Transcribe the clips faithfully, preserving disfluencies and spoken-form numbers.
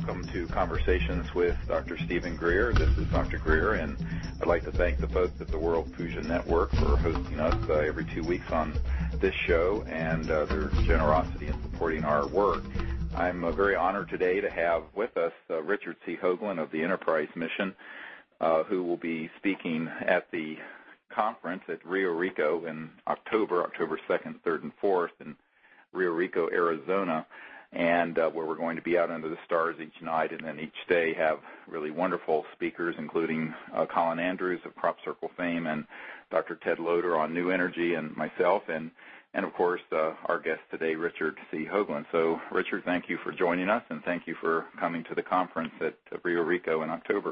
welcome to Conversations with Doctor Stephen Greer. This is Doctor Greer, and I'd like to thank the folks at the World Fusion Network for hosting us uh, every two weeks on this show and uh, their generosity in supporting our work. I'm uh, very honored today to have with us uh, Richard C. Hoagland of the Enterprise Mission, uh, who will be speaking at the conference at Rio Rico in October, October second, third, and fourth in Rio Rico, Arizona, and uh, where we're going to be out under the stars each night, and then each day have really wonderful speakers, including uh, Colin Andrews of Crop Circle fame and Doctor Ted Loder on New Energy and myself, and, and of course, uh, our guest today, Richard C. Hoagland. So, Richard, thank you for joining us, and thank you for coming to the conference at Rio Rico in October.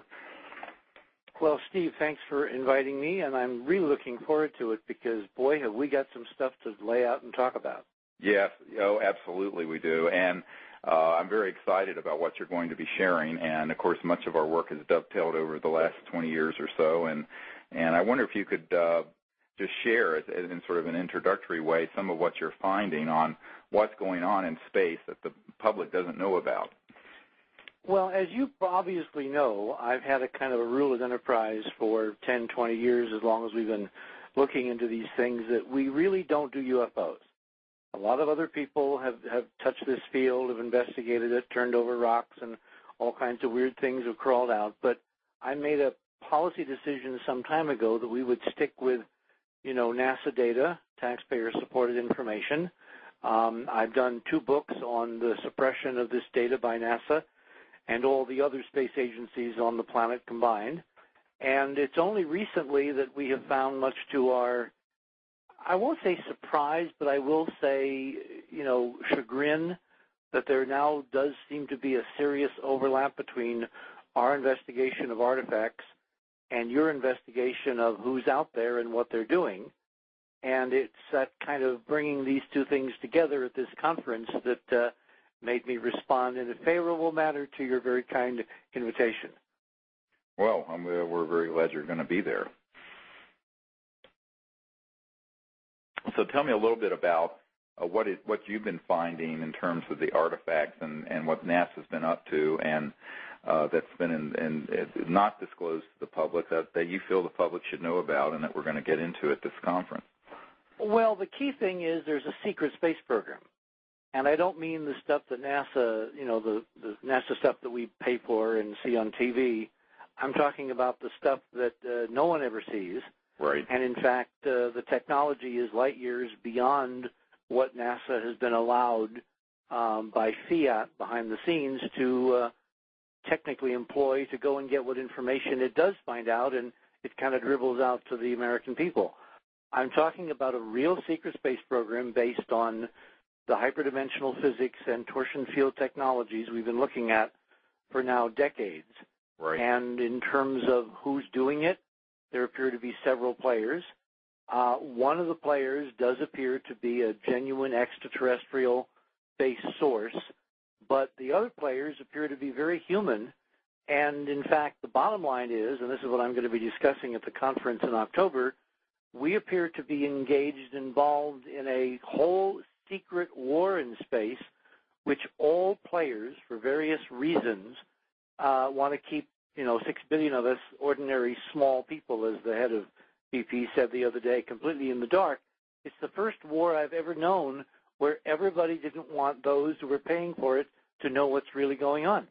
Well, Steve, thanks for inviting me, and I'm really looking forward to it because, boy, have we got some stuff to lay out and talk about. Yes, oh, absolutely we do, and uh, I'm very excited about what you're going to be sharing, and, of course, much of our work has dovetailed over the last twenty years or so, and, and I wonder if you could uh, just share, in sort of an introductory way, some of what you're finding on what's going on in space that the public doesn't know about. Well, as you obviously know, I've had a kind of a rule of enterprise for ten, twenty years, as long as we've been looking into these things, that we really don't do U F Os. A lot of other people have, have touched this field, have investigated it, turned over rocks, and all kinds of weird things have crawled out. But I made a policy decision some time ago that we would stick with, you know, NASA data, taxpayer-supported information. Um, I've done two books on the suppression of this data by NASA and all the other space agencies on the planet combined. And it's only recently that we have found, much to our, I won't say surprise, but I will say, you know, chagrin, that there now does seem to be a serious overlap between our investigation of artifacts and your investigation of who's out there and what they're doing. And it's that kind of bringing these two things together at this conference that uh, made me respond in a favorable manner to your very kind invitation. Well, I'm, uh, we're very glad you're going to be there. So tell me a little bit about uh, what, it, what you've been finding in terms of the artifacts and, and what NASA's been up to, and uh, that's been in, in, in not disclosed to the public, that, that you feel the public should know about and that we're going to get into at this conference. Well, the key thing is there's a secret space program. And I don't mean the stuff that NASA, you know, the, the NASA stuff that we pay for and see on T V. I'm talking about the stuff that uh, no one ever sees. Right. And, in fact, uh, the technology is light years beyond what NASA has been allowed um, by fiat behind the scenes to uh, technically employ to go and get what information it does find out, and it kind of dribbles out to the American people. I'm talking about a real secret space program based on the hyperdimensional physics and torsion field technologies we've been looking at for now decades. Right. And in terms of who's doing it, there appear to be several players. Uh, one of the players does appear to be a genuine extraterrestrial-based source, but the other players appear to be very human. And, in fact, the bottom line is, and this is what I'm going to be discussing at the conference in October, we appear to be engaged, involved in a whole secret war in space, which all players, for various reasons, uh, want to keep, you know, six billion of us ordinary small people, as the head of B P said the other day, completely in the dark. It's the first war I've ever known where everybody didn't want those who were paying for it to know what's really going on.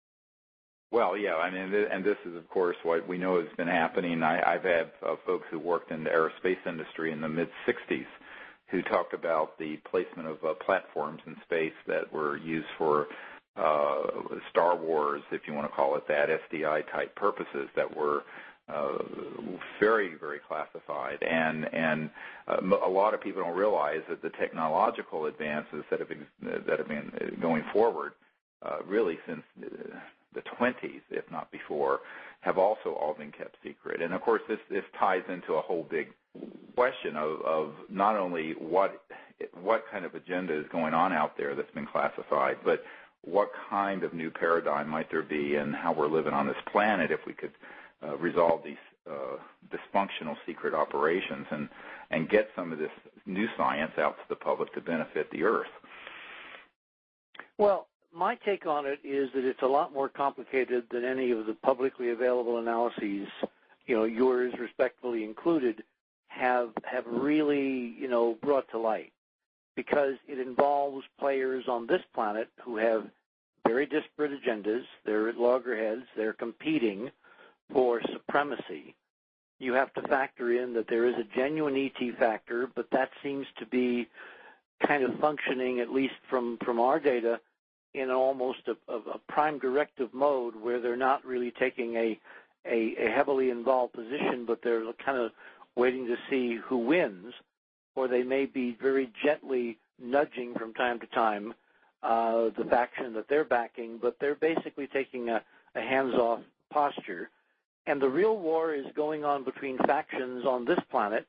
Well, yeah, I mean, and this is, of course, what we know has been happening. I, I've had uh, folks who worked in the aerospace industry in the mid sixties who talked about the placement of uh, platforms in space that were used for uh, Star Wars, if you want to call it that, S D I-type purposes that were uh, very, very classified. And, and uh, a lot of people don't realize that the technological advances that have been, that have been going forward uh, really since the twenties, if not before, have also all been kept secret. And, of course, this, this ties into a whole big question of, of not only what what kind of agenda is going on out there that's been classified, but what kind of new paradigm might there be in how we're living on this planet if we could uh, resolve these uh, dysfunctional secret operations and, and get some of this new science out to the public to benefit the Earth. Well, my take on it is that it's a lot more complicated than any of the publicly available analyses, you know, yours respectfully included, have have really, you know, brought to light, because it involves players on this planet who have very disparate agendas. They're at loggerheads. They're competing for supremacy. You have to factor in that there is a genuine E T factor, but that seems to be kind of functioning, at least from, from our data, in almost a, a, a prime directive mode, where they're not really taking a, a, a heavily involved position, but they're kind of waiting to see who wins, or they may be very gently nudging from time to time uh, the faction that they're backing, but they're basically taking a, a hands-off posture. And the real war is going on between factions on this planet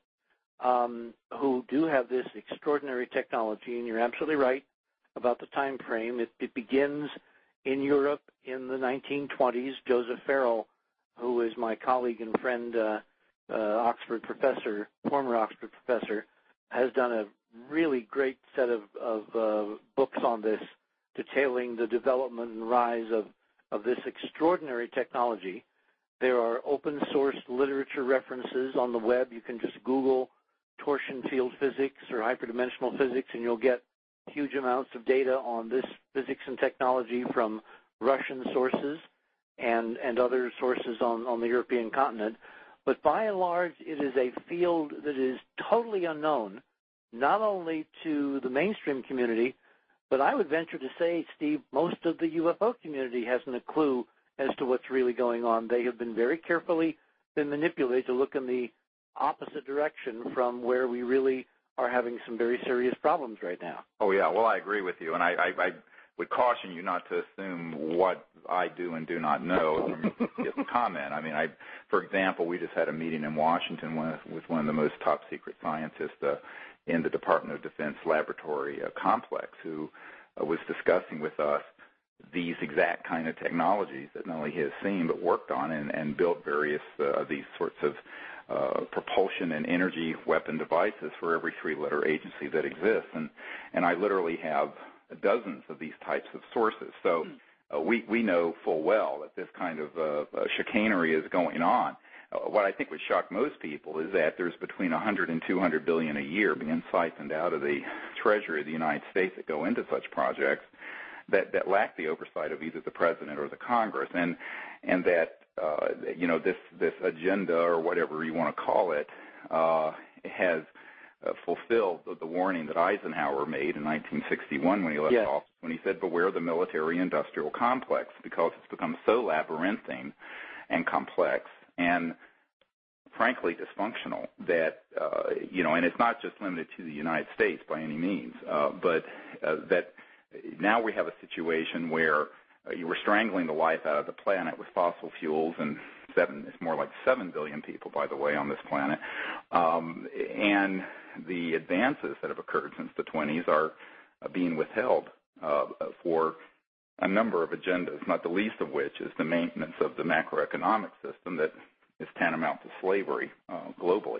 um, who do have this extraordinary technology, and you're absolutely right about the time frame. It, it begins in Europe in the nineteen twenties. Joseph Farrell, who is my colleague and friend, uh, uh, Oxford professor, former Oxford professor, has done a really great set of, of uh, books on this, detailing the development and rise of, of this extraordinary technology. There are open source literature references on the web. You can just Google torsion field physics or hyperdimensional physics, and you'll get huge amounts of data on this physics and technology from Russian sources and, and other sources on, on the European continent. But by and large, it is a field that is totally unknown, not only to the mainstream community, but I would venture to say, Steve, most of the U F O community hasn't a clue as to what's really going on. They have been very carefully been manipulated to look in the opposite direction from where we really are having some very serious problems right now. Oh, yeah. Well, I agree with you, and I, I, I would caution you not to assume what I do and do not know from this comment. I mean, I, for example, we just had a meeting in Washington with, with one of the most top-secret scientists uh, in the Department of Defense laboratory uh, complex, who uh, was discussing with us these exact kind of technologies that not only he has seen but worked on, and, and built various uh, these sorts of uh, propulsion and energy weapon devices for every three-letter agency that exists. And, and I literally have dozens of these types of sources. So uh, we, we know full well that this kind of uh, uh, chicanery is going on. Uh, what I think would shock most people is that there's between one hundred and two hundred billion a year being siphoned out of the Treasury of the United States that go into such projects that, that lack the oversight of either the President or the Congress, and and that uh, you know this this agenda, or whatever you want to call it, uh, has uh, fulfilled the, the warning that Eisenhower made in nineteen sixty-one when he left yes. office, when he said, "Beware the military-industrial complex," because it's become so labyrinthine and complex and frankly dysfunctional that, uh, you know, and it's not just limited to the United States by any means, uh, but uh, that now we have a situation where uh, you were strangling the life out of the planet with fossil fuels, and seven, it's more like seven billion people, by the way, on this planet. Um, and the advances that have occurred since the twenties are uh, being withheld uh, for a number of agendas, not the least of which is the maintenance of the macroeconomic system that is tantamount to slavery uh, globally.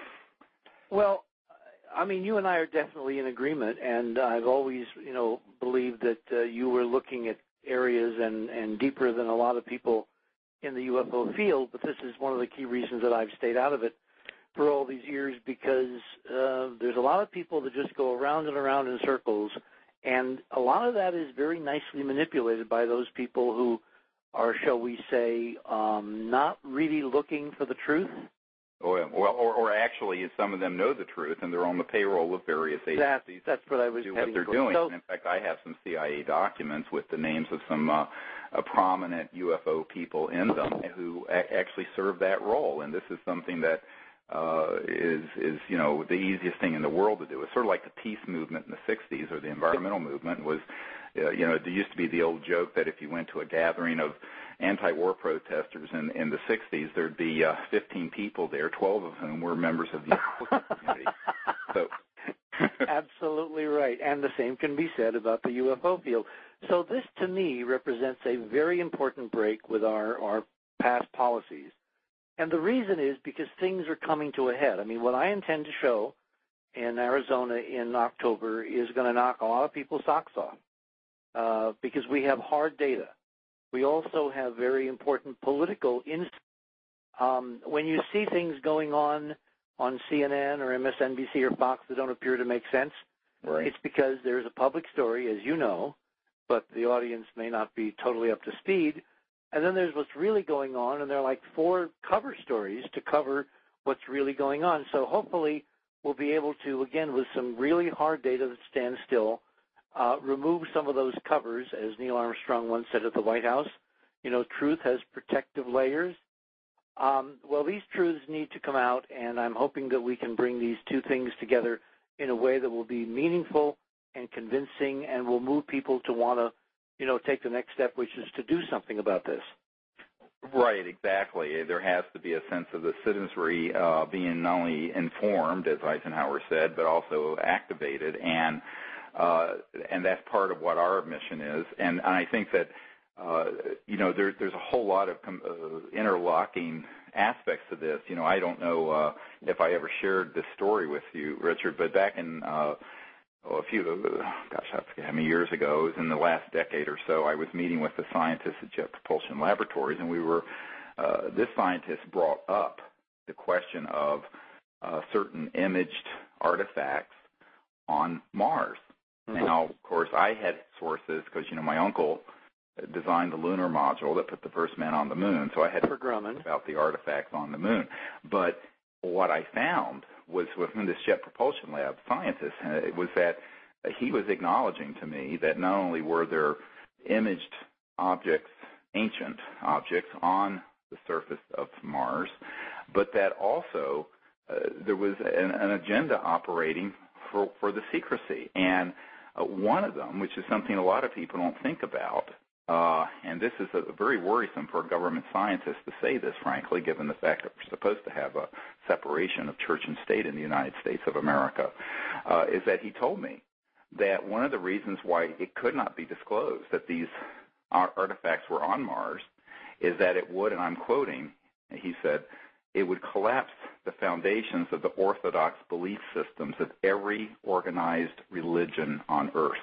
Well, I mean, you and I are definitely in agreement, and I've always, you know, believed that uh, you were looking at areas and, and deeper than a lot of people in the U F O field, but this is one of the key reasons that I've stayed out of it for all these years, because uh, there's a lot of people that just go around and around in circles, and a lot of that is very nicely manipulated by those people who are, shall we say, um, not really looking for the truth. Oh, yeah. Well, or, or actually, some of them know the truth, and they're on the payroll of various agencies. That's, that's what I was do heading what they're for. doing. So, and in fact, I have some C I A documents with the names of some uh, uh, prominent U F O people in them who a- actually serve that role. And this is something that uh, is, is, you know, the easiest thing in the world to do. It's sort of like the peace movement in the sixties, or the environmental movement was, uh, you know, there used to be the old joke that if you went to a gathering of anti-war protesters in, in the sixties, there'd be uh, fifteen people there, twelve of whom were members of the U F O community. So. Absolutely right, and the same can be said about the U F O field. So this, to me, represents a very important break with our, our past policies. And the reason is because things are coming to a head. I mean, what I intend to show in Arizona in October is going to knock a lot of people's socks off. uh, because we have hard data. We also have very important political insight. Um, when you see things going on on C N N or M S N B C or Fox that don't appear to make sense, right. It's because there's a public story, as you know, but the audience may not be totally up to speed. And then there's what's really going on, and there are like four cover stories to cover what's really going on. So hopefully we'll be able to, again, with some really hard data that stands still, uh, remove some of those covers, as Neil Armstrong once said at the White House. You know, truth has protective layers. Um, well, these truths need to come out, and I'm hoping that we can bring these two things together in a way that will be meaningful and convincing and will move people to want to, you know, take the next step, which is to do something about this. Right, exactly. There has to be a sense of the citizenry uh, being not only informed, as Eisenhower said, but also activated, and uh, and that's part of what our mission is. And, and I think that, uh, you know, there, there's a whole lot of com- uh, interlocking aspects to this. You know, I don't know uh, if I ever shared this story with you, Richard, but back in uh, oh, a few, gosh, I forget how many years ago, it was in the last decade or so, I was meeting with the scientists at Jet Propulsion Laboratories, and we were, uh, this scientist brought up the question of uh, certain imaged artifacts on Mars. Mm-hmm. Now, of course, I had sources because, you know, my uncle designed the lunar module that put the first man on the moon, so I had For Grumman. about the artifacts on the moon. But what I found was within this Jet Propulsion Lab scientist, uh, it was that uh, he was acknowledging to me that not only were there imaged objects, ancient objects on the surface of Mars, but that also uh, there was an, an agenda operating for, for the secrecy. And uh, one of them, which is something a lot of people don't think about, Uh, and this is a, very worrisome for a government scientist to say this, frankly, given the fact that we're supposed to have a separation of church and state in the United States of America, uh, is that he told me that one of the reasons why it could not be disclosed that these artifacts were on Mars is that it would, and I'm quoting, he said, it would collapse the foundations of the orthodox belief systems of every organized religion on Earth.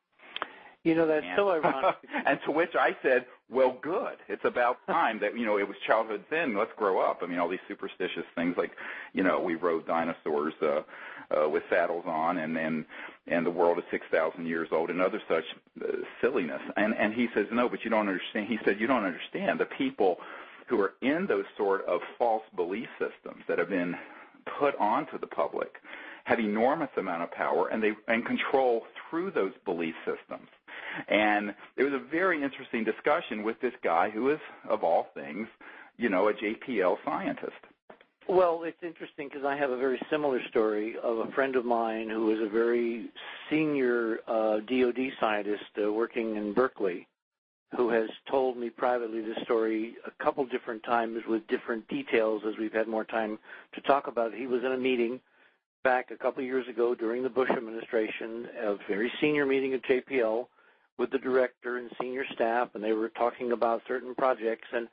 You know, that's and, so ironic. And to which I said, well, good. It's about time that, you know, it was childhood sin. Let's grow up. I mean, all these superstitious things like, you know, we rode dinosaurs uh, uh, with saddles on and, and, and the world is six thousand years old and other such uh, silliness. And, and he says, no, but you don't understand. He said, you don't understand. The people who are in those sort of false belief systems that have been put onto the public have enormous amount of power and they and control through those belief systems. And it was a very interesting discussion with this guy who is, of all things, you know, a J P L scientist. Well, it's interesting because I have a very similar story of a friend of mine who is a very senior uh, D O D scientist uh, working in Berkeley, who has told me privately this story a couple different times with different details as we've had more time to talk about it. He was in a meeting back a couple of years ago during the Bush administration, a very senior meeting at J P L with the director and senior staff, and they were talking about certain projects, and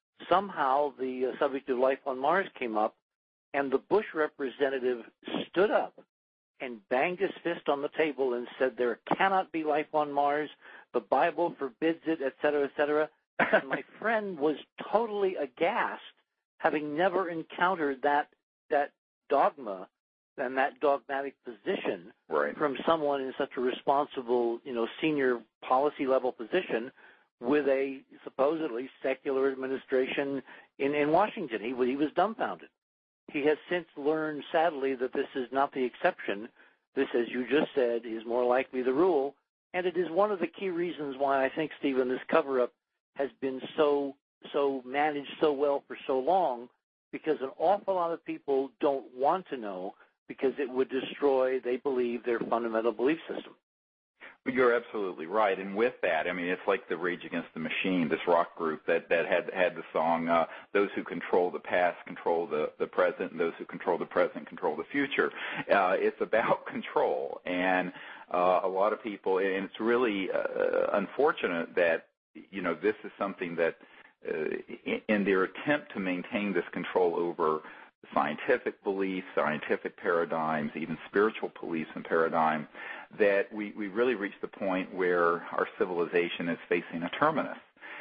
somehow the uh, subject of life on Mars came up, and the Bush representative stood up and banged his fist on the table and said, there cannot be life on Mars, the Bible forbids it, et cetera, et cetera. And my friend was totally aghast, having never encountered that that dogma and that dogmatic position right. from someone in such a responsible, you know, senior policy level position with a supposedly secular administration in, in Washington. He, he was dumbfounded. He has since learned, sadly, that this is not the exception. This, as you just said, is more likely the rule, and it is one of the key reasons why I think, Stephen, this cover-up has been so so managed so well for so long, because an awful lot of people don't want to know because it would destroy, they believe, their fundamental belief system. You're absolutely right, and with that, I mean, it's like the Rage Against the Machine, this rock group that, that had had the song, uh, those who control the past control the, the present, and those who control the present control the future. Uh, it's about control, and uh, a lot of people, and it's really uh, unfortunate that, you know, this is something that uh, in their attempt to maintain this control over scientific beliefs, scientific paradigms, even spiritual beliefs and paradigm, that we, we really reached the point where our civilization is facing a terminus.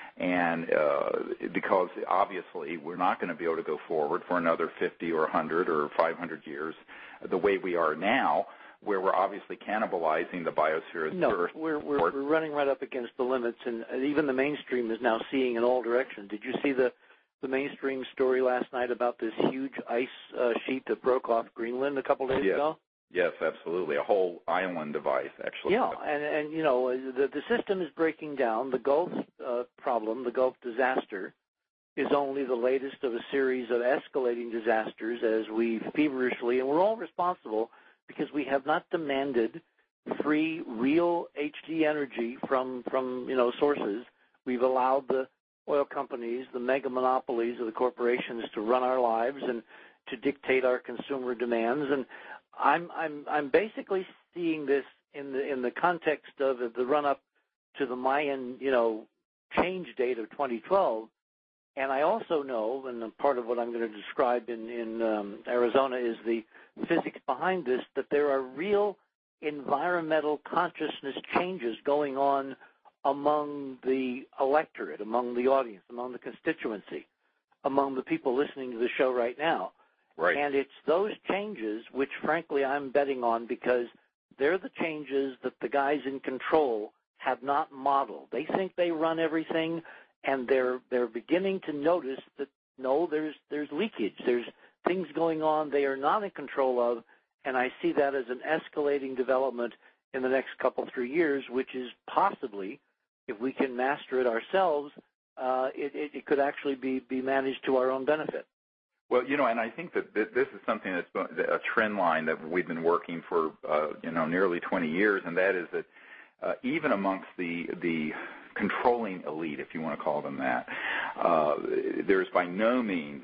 And uh, because obviously we're not going to be able to go forward for another fifty or one hundred or five hundred years the way we are now, where we're obviously cannibalizing the biosphere. No, Earth. we're, we're, we're running right up against the limits, and even the mainstream is now seeing in all directions. Did you see the, the mainstream story last night about this huge ice uh, sheet that broke off Greenland a couple days yes. ago? Yes, absolutely. A whole island device, actually. Yeah, and, and you know, the, the system is breaking down. The Gulf uh, problem, the Gulf disaster, is only the latest of a series of escalating disasters as we feverishly, and we're all responsible because we have not demanded free, real H D energy from, from you know, sources. We've allowed the oil companies, the mega monopolies of the corporations to run our lives and to dictate our consumer demands. And I'm I'm I'm basically seeing this in the in the context of the run up to the Mayan, you know, change date of twenty twelve, and I also know, and part of what I'm going to describe in in um, Arizona is the physics behind this, that there are real environmental consciousness changes going on among the electorate, among the audience, among the constituency, among the people listening to the show right now. Right. And it's those changes which, frankly, I'm betting on because they're the changes that the guys in control have not modeled. They think they run everything, and they're they're beginning to notice that, no, there's there's leakage. There's things going on they are not in control of, and I see that as an escalating development in the next couple, three years, which is possibly, if we can master it ourselves, uh, it, it, it could actually be, be managed to our own benefit. Well, you know, and I think that this is something that's a trend line that we've been working for, uh, you know, nearly twenty years, and that is that uh, even amongst the the controlling elite, if you want to call them that, uh, there's by no means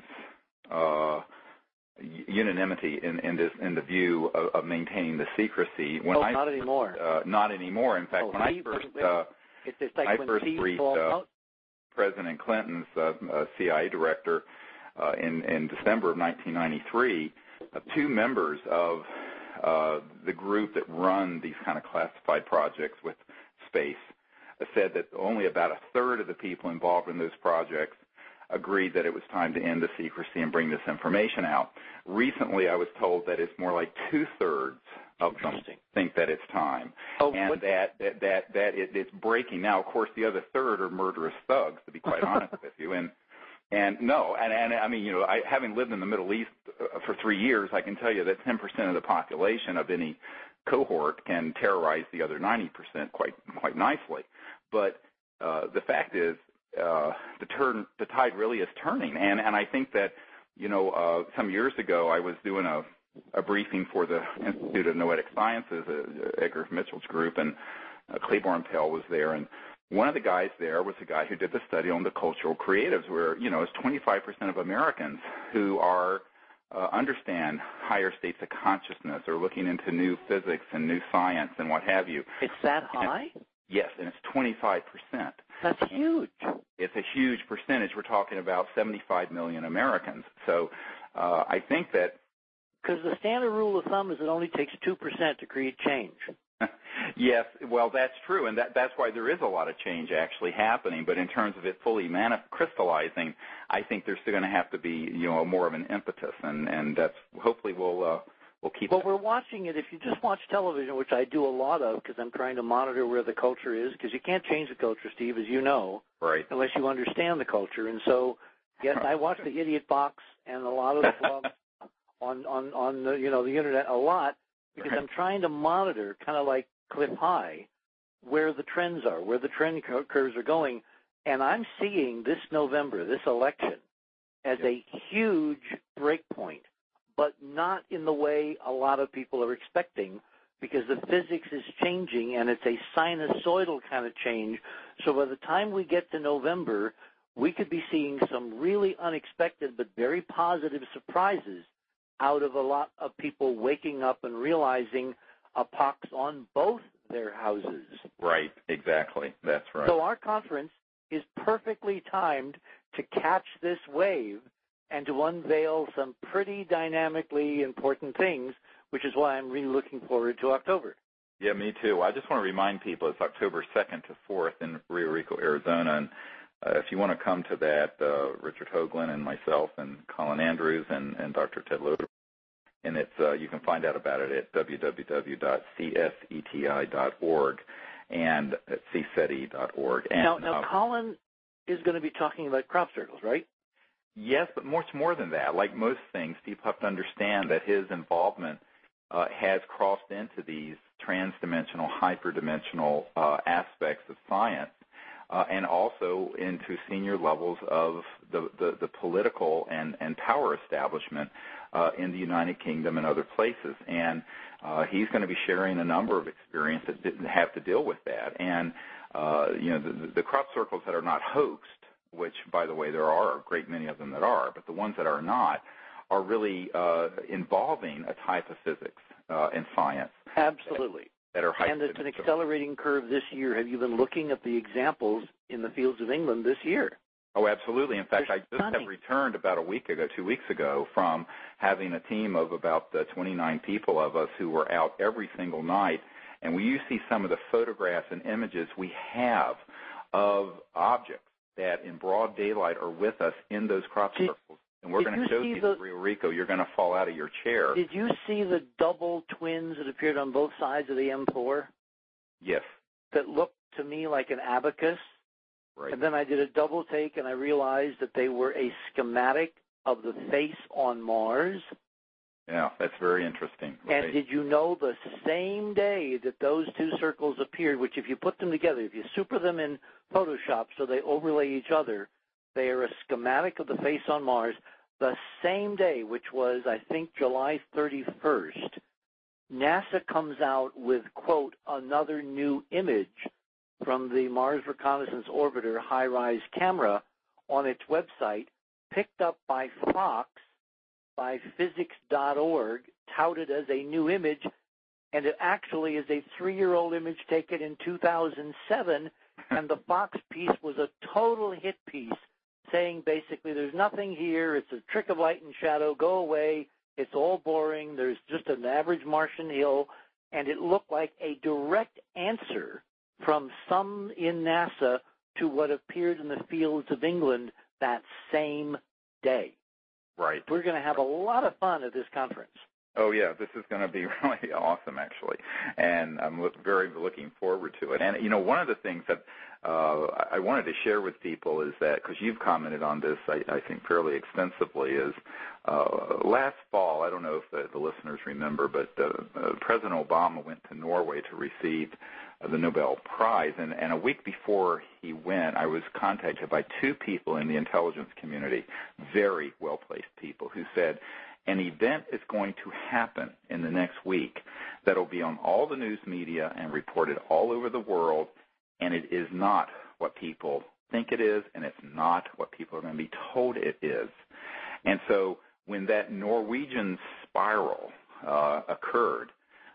uh, unanimity in, in this in the view of, of maintaining the secrecy. When oh, I, not anymore. Uh, not anymore. In fact, oh, when I first uh, it's, it's like I when first briefed uh, President Clinton's uh, uh, C I A director. Uh, in, in December of nineteen ninety-three, uh, two members of uh, the group that run these kind of classified projects with space uh, said that only about a third of the people involved in those projects agreed that it was time to end the secrecy and bring this information out. Recently, I was told that it's more like two-thirds of them think that it's time, oh, and what? that that that, that it, it's breaking. Now, of course, the other third are murderous thugs, to be quite honest with you, and And no, and, and I mean, you know, I, having lived in the Middle East uh, for three years, I can tell you that ten percent of the population of any cohort can terrorize the other ninety percent quite quite nicely. But uh, the fact is, uh, the turn the tide really is turning, and and I think that, you know, uh, some years ago I was doing a a briefing for the Institute of Noetic Sciences, uh, Edgar Mitchell's group, and uh, Claiborne Pell was there, and one of the guys there was a guy who did the study on the cultural creatives, where, you know, it's twenty-five percent of Americans who are uh, understand higher states of consciousness or looking into new physics and new science and what have you. It's that high? And, yes, and it's twenty-five percent. That's huge. It's a huge percentage. We're talking about seventy-five million Americans. So uh, I think that... Because the standard rule of thumb is it only takes two percent to create change. Yes, well, that's true, and that, that's why there is a lot of change actually happening. But in terms of it fully mani- crystallizing, I think there's still going to have to be, you know, more of an impetus, and, and that's hopefully we'll uh, we'll keep. Well, we're watching it. If you just watch television, which I do a lot of, because I'm trying to monitor where the culture is, because you can't change the culture, Steve, as you know, right? Unless you understand the culture. And so, yes, I watch the Idiot Box and a lot of the blogs on on on the, you know, the internet a lot. Because right. I'm trying to monitor, kind of like Cliff High, where the trends are, where the trend curves are going. And I'm seeing this November, this election, as a huge break point, but not in the way a lot of people are expecting, because the physics is changing, and it's a sinusoidal kind of change. So by the time we get to November, we could be seeing some really unexpected but very positive surprises out of a lot of people waking up and realizing a pox on both their houses. Right, exactly. That's right. So our conference is perfectly timed to catch this wave and to unveil some pretty dynamically important things, which is why I'm really looking forward to October. Yeah, me too. I just want to remind people it's October second to fourth in Rio Rico, Arizona, and uh, if you want to come to that, uh, Richard Hoagland and myself and Colin Andrews and, and Doctor Ted Loder, and it's uh, you can find out about it at w w w dot c s e t i dot org and at c s e t i dot org. And, now, now uh, Colin is going to be talking about crop circles, right? Yes, but much more than that. Like most things, people have to understand that his involvement uh, has crossed into these transdimensional, hyperdimensional uh, aspects of science, uh, and also into senior levels of the, the, the political and, and power establishment uh, in the United Kingdom and other places. And uh, he's going to be sharing a number of experiences that have to deal with that. And, uh, you know, the, the crop circles that are not hoaxed, which, by the way, there are a great many of them that are, but the ones that are not are really uh, involving a type of physics uh, and science. Absolutely. That, that are and it's an accelerating curve this year. Have you been looking at the examples in the fields of England this year? Oh, absolutely. In fact, They're I just stunning. have returned about a week ago, two weeks ago, from having a team of about uh, twenty-nine people of us who were out every single night, and when you see some of the photographs and images we have of objects that in broad daylight are with us in those crop did, circles. And we're going to show you the, in Rio Rico, you're going to fall out of your chair. Did you see the double twins that appeared on both sides of the M four? Yes. That looked to me like an abacus. Right. And then I did a double take and I realized that they were a schematic of the face on Mars. Yeah, that's very interesting. Right. And did you know the same day that those two circles appeared, which if you put them together, if you super them in Photoshop so they overlay each other, they are a schematic of the face on Mars, the same day, which was, I think, July thirty-first, NASA comes out with, quote, another new image from the Mars Reconnaissance Orbiter high-rise camera on its website, picked up by Fox, by physics dot org, touted as a new image, and it actually is a three-year-old image taken in two thousand seven, and the Fox piece was a total hit piece, saying basically there's nothing here, it's a trick of light and shadow, go away, it's all boring, there's just an average Martian hill, and it looked like a direct answer from some in NASA to what appeared in the fields of England that same day. Right. We're going to have a lot of fun at this conference. Oh, yeah, this is going to be really awesome, actually, and I'm look, very looking forward to it. And, you know, one of the things that uh, I wanted to share with people is that, because you've commented on this, I, I think, fairly extensively, is uh, last fall, I don't know if the, the listeners remember, but uh, uh, President Obama went to Norway to receive uh, the Nobel Prize, and, and a week before he went, I was contacted by two people in the intelligence community, very well-placed people, who said, an event is going to happen in the next week that will be on all the news media and reported all over the world, and it is not what people think it is, and it's not what people are going to be told it is. And so when that Norwegian spiral uh, occurred,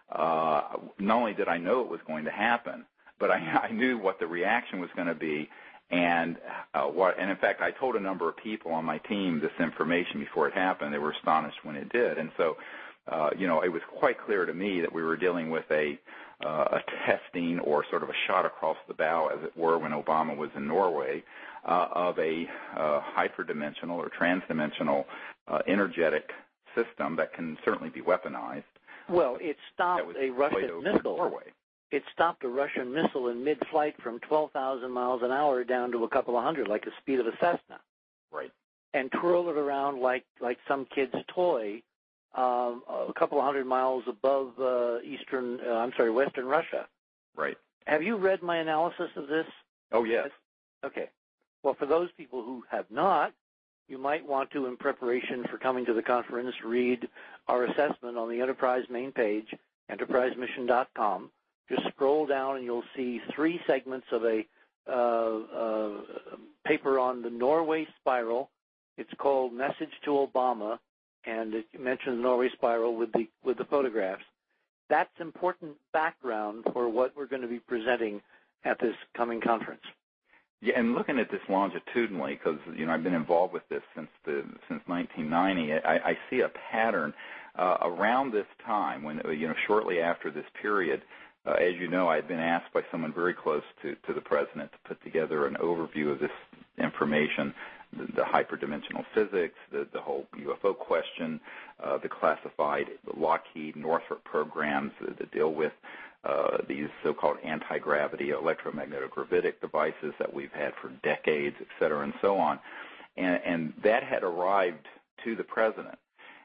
uh, not only did I know it was going to happen, but I, I knew what the reaction was going to be. And uh, what, and in fact, I told a number of people on my team this information before it happened. They were astonished when it did. And so, uh, you know, it was quite clear to me that we were dealing with a uh, a testing or sort of a shot across the bow, as it were, when Obama was in Norway, uh, of a uh, hyperdimensional or transdimensional uh, energetic system that can certainly be weaponized. Well, it stopped a Russian missile. Norway. It stopped a Russian missile in mid-flight from twelve thousand miles an hour down to a couple of hundred, like the speed of a Cessna. Right. And twirled it around like, like some kid's toy um, a couple of hundred miles above uh, eastern, uh, I'm sorry, western Russia. Right. Have you read my analysis of this? Oh, yes. Okay. Well, for those people who have not, you might want to, in preparation for coming to the conference, read our assessment on the Enterprise main page, enterprise mission dot com. Just scroll down and you'll see three segments of a uh, uh, paper on the Norway spiral. It's called Message to Obama, and it mentions the Norway spiral with the with the photographs. That's important background for what we're going to be presenting at this coming conference. Yeah, and looking at this longitudinally, because you know I've been involved with this since the since nineteen ninety, I, I see a pattern uh, around this time when you know shortly after this period. Uh, as you know, I had been asked by someone very close to, to the president to put together an overview of this information, the, the hyperdimensional physics, the, the whole U F O question, uh, the classified Lockheed, Northrop programs that, that deal with uh, these so-called anti-gravity electromagnetic-gravitic devices that we've had for decades, et cetera, and so on. And, and that had arrived to the president.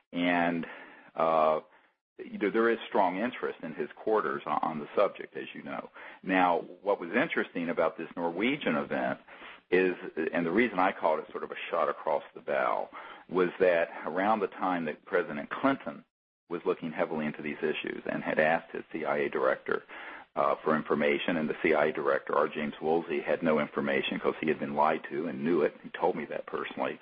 And uh, You know, there is strong interest in his quarters on the subject, as you know. Now, what was interesting about this Norwegian event is, and the reason I called it sort of a shot across the bow, was that around the time that President Clinton was looking heavily into these issues and had asked his C I A director uh, for information, and the C I A director, R. James Woolsey, had no information because he had been lied to and knew it. He told me that personally.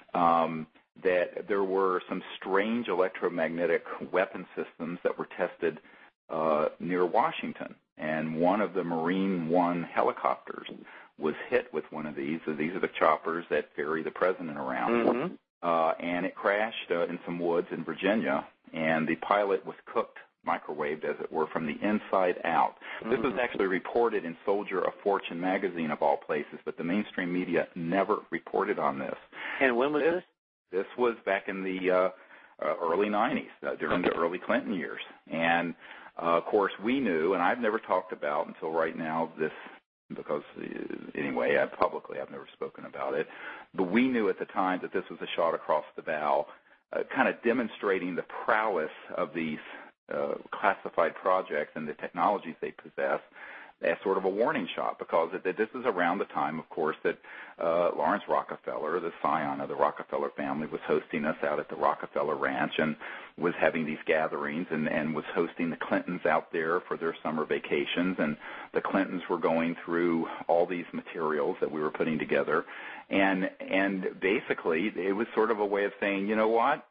Um, that there were some strange electromagnetic weapon systems that were tested uh, near Washington. And one of the Marine One helicopters was hit with one of these. So these are the choppers that ferry the president around. Mm-hmm. Uh, and it crashed uh, in some woods in Virginia, and the pilot was cooked, microwaved, as it were, from the inside out. Mm-hmm. This was actually reported in Soldier of Fortune magazine, of all places, but the mainstream media never reported on this. And when was this? This was back in the uh, uh, early nineties, uh, during the early Clinton years. And, uh, of course, we knew, and I've never talked about until right now this, because uh, anyway, I, publicly I've never spoken about it, but we knew at the time that this was a shot across the bow, uh, kind of demonstrating the prowess of these uh, classified projects and the technologies they possess, as sort of a warning shot, because it, this is around the time, of course, that uh, Lawrence Rockefeller, the scion of the Rockefeller family, was hosting us out at the Rockefeller Ranch and was having these gatherings and, and was hosting the Clintons out there for their summer vacations. And the Clintons were going through all these materials that we were putting together. And, and basically, it was sort of a way of saying, you know what,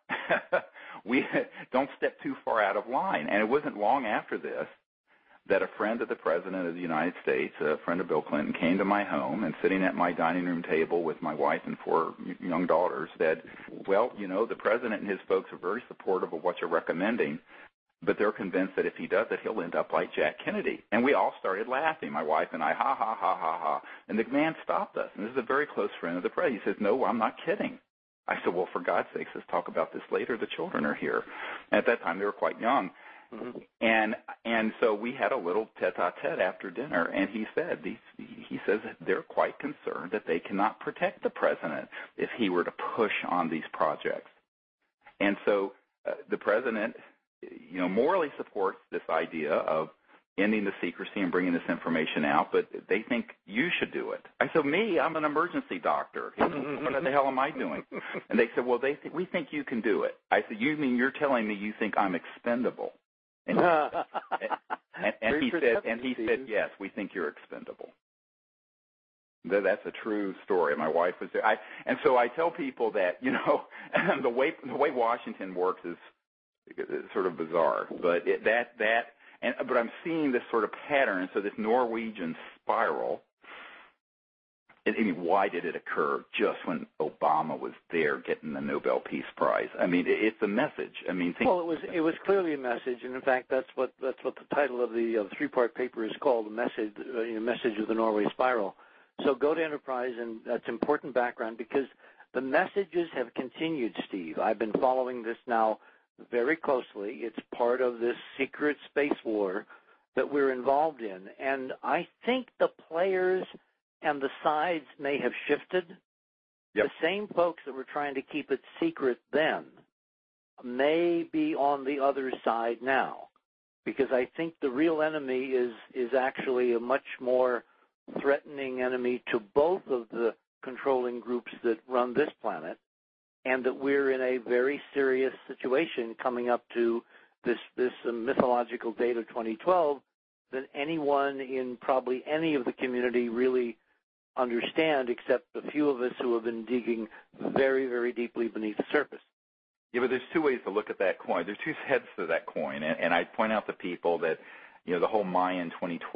we don't step too far out of line. And it wasn't long after this that a friend of the President of the United States, a friend of Bill Clinton, came to my home and sitting at my dining room table with my wife and four young daughters said, well, you know, the President and his folks are very supportive of what you're recommending, but they're convinced that if he does it, he'll end up like Jack Kennedy. And we all started laughing, my wife and I, ha, ha, ha, ha, ha. And the man stopped us. And this is a very close friend of the President. He says, no, I'm not kidding. I said, well, for God's sakes, let's talk about this later. The children are here. And at that time, they were quite young. Mm-hmm. And and so we had a little tete-a-tete after dinner, and he said these, he says they're quite concerned that they cannot protect the president if he were to push on these projects. And so uh, the president, you know, morally supports this idea of ending the secrecy and bringing this information out, but they think you should do it. I said, me, I'm an emergency doctor. What the hell am I doing? And they said, well, they th- we think you can do it. I said, you mean you're telling me you think I'm expendable? And, and, and he said, and he said, yes, we think you're expendable. That's a true story. My wife was there. I, and so I tell people that, you know, the way the way Washington works is sort of bizarre, but it, that that. And, but I'm seeing this sort of pattern. So this Norwegian spiral. I mean, why did it occur just when Obama was there getting the Nobel Peace Prize? I mean, it's a message. I mean, think, well, it was it was clearly a message, and in fact, that's what that's what the title of the uh, three-part paper is called: the message, uh, you know, message of the Norway Spiral. So go to Enterprise, and that's important background because the messages have continued, Steve. I've been following this now very closely. It's part of this secret space war that we're involved in, and I think the players and the sides may have shifted. Yep. The same folks that were trying to keep it secret then may be on the other side now, because I think the real enemy is is actually a much more threatening enemy to both of the controlling groups that run this planet, and that we're in a very serious situation coming up to this, this uh, mythological date of twenty twelve that anyone in probably any of the community really understand, except a few of us who have been digging very, very deeply beneath the surface. Yeah, but there's two ways to look at that coin. There's two heads to that coin, and, and I point out to people that, you know, the whole Mayan twenty twelve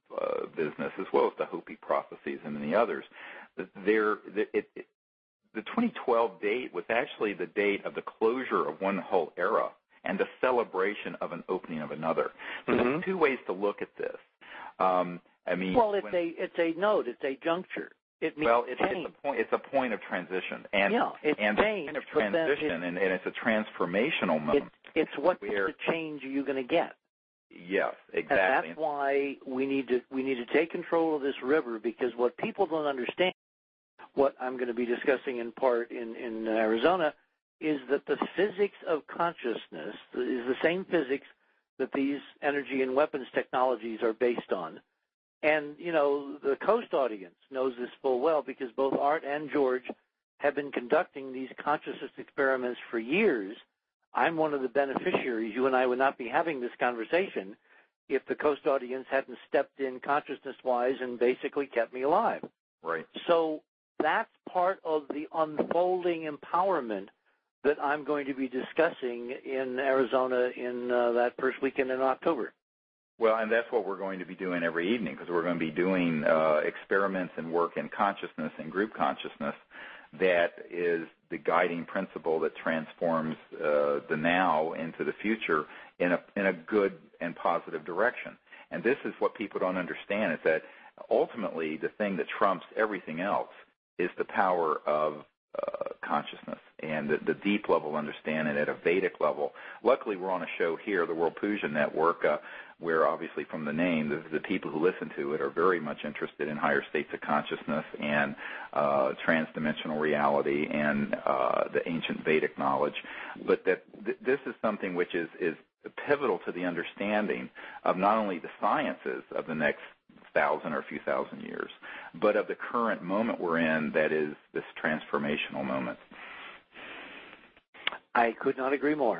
uh, business, as well as the Hopi prophecies and many others, there, it, it, the twenty twelve date was actually the date of the closure of one whole era and the celebration of an opening of another. So mm-hmm. There's two ways to look at this. Um, I mean, well, it's when, a it's a node, it's a juncture. It means well, it's, change. it's a point. It's a point of transition, and yeah, it's and change, the point of transition, and, and it's a transformational moment. It's, it's what where, the change are you going to get? Yes, exactly. And that's why we need to we need to take control of this river, because what people don't understand, what I'm going to be discussing in part in in Arizona, is that the physics of consciousness is the same physics that these energy and weapons technologies are based on. And, you know, the Coast audience knows this full well, because both Art and George have been conducting these consciousness experiments for years. I'm one of the beneficiaries. You and I would not be having this conversation if the Coast audience hadn't stepped in consciousness-wise and basically kept me alive. Right. So that's part of the unfolding empowerment that I'm going to be discussing in Arizona in uh, that first weekend in October. Well, and that's what we're going to be doing every evening, because we're going to be doing uh, experiments and work in consciousness and group consciousness that is the guiding principle that transforms uh, the now into the future in a in a good and positive direction. And this is what people don't understand, is that ultimately the thing that trumps everything else is the power of uh, consciousness and the, the deep level understanding at a Vedic level. Luckily, we're on a show here, the World Puja Network, uh, where obviously from the name, the, the people who listen to it are very much interested in higher states of consciousness and uh, transdimensional reality and uh, the ancient Vedic knowledge. But that th- this is something which is, is pivotal to the understanding of not only the sciences of the next thousand or a few thousand years, but of the current moment we're in, that is this transformational moment. I could not agree more.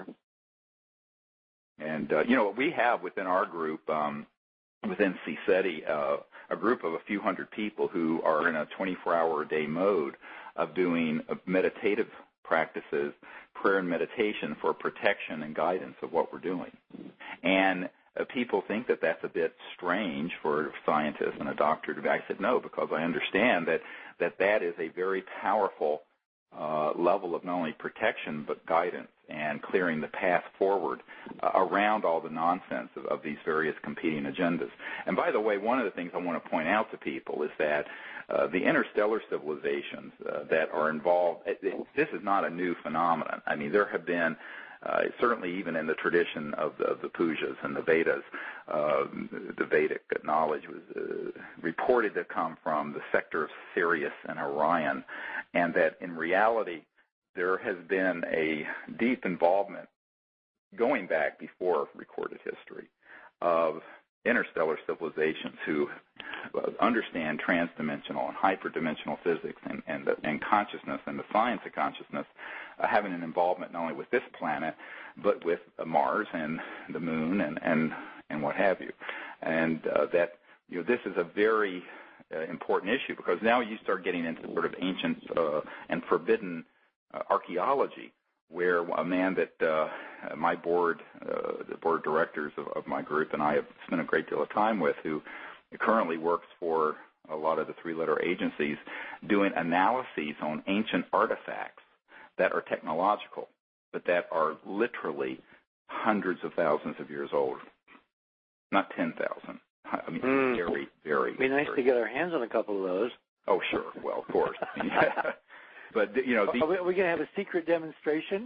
And, uh, you know, we have within our group, um, within C SETI, uh, a group of a few hundred people who are in a twenty-four hour a day mode of doing meditative practices, prayer and meditation for protection and guidance of what we're doing. And uh, people think that that's a bit strange for scientists and a doctor to be. I said, no, because I understand that that, that is a very powerful uh, level of not only protection but guidance and clearing the path forward uh, around all the nonsense of, of these various competing agendas. And by the way, one of the things I want to point out to people is that uh, the interstellar civilizations uh, that are involved, it, it, this is not a new phenomenon. I mean, there have been, uh, certainly even in the tradition of the, of the Pujas and the Vedas, uh, the Vedic knowledge was uh, reported to come from the sector of Sirius and Orion, and that in reality, there has been a deep involvement, going back before recorded history, of interstellar civilizations who understand transdimensional and hyperdimensional physics and, and, and consciousness and the science of consciousness, uh, having an involvement not only with this planet, but with uh, Mars and the Moon and, and, and what have you. And uh, that, you know, this is a very uh, important issue, because now you start getting into sort of ancient uh, and forbidden Uh, archaeology, where a man that uh, my board, uh, the board of directors of, of my group, and I have spent a great deal of time with, who currently works for a lot of the three-letter agencies, doing analyses on ancient artifacts that are technological, but that are literally hundreds of thousands of years old, not ten thousand. I mean, mm. very, very. It'd be nice very, to get our hands on a couple of those. Oh, sure. Well, of course. But, you know, the, are we, are we going to have a secret demonstration?